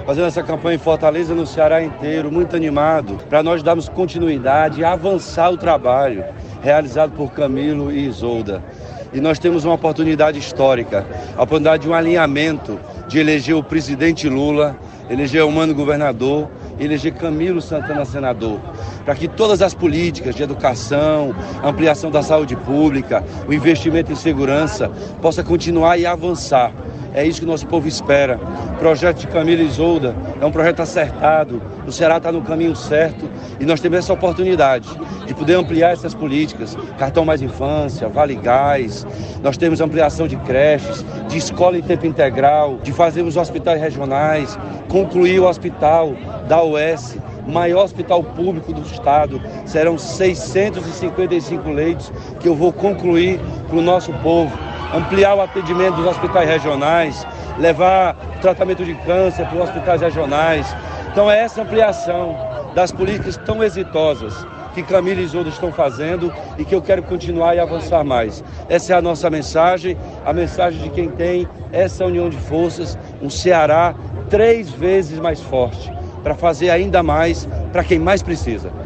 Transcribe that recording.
fazendo essa campanha em Fortaleza, no Ceará inteiro, muito animado, para nós darmos continuidade e avançar o trabalho realizado por Camilo e Isolda. E nós temos uma oportunidade histórica, a oportunidade de um alinhamento, de eleger o presidente Lula, eleger o Mano governador, eleger Camilo Santana senador, para que todas as políticas de educação, ampliação da saúde pública, o investimento em segurança possa continuar e avançar. É isso que o nosso povo espera. O projeto de Camilo e Isolda é um projeto acertado, o Ceará está no caminho certo e nós temos essa oportunidade de poder ampliar essas políticas, cartão mais infância, Vale Gás, nós temos ampliação de creches, de escola em tempo integral, de fazermos hospitais regionais, concluir o hospital da UES, maior hospital público do estado, serão 655 leitos que eu vou concluir para o nosso povo, ampliar o atendimento dos hospitais regionais, levar tratamento de câncer para os hospitais regionais. Então é essa ampliação das políticas tão exitosas que Camilo e Isolda estão fazendo e que eu quero continuar e avançar mais. Essa é a nossa mensagem, a mensagem de quem tem essa união de forças, um Ceará 3 vezes mais forte, para fazer ainda mais para quem mais precisa.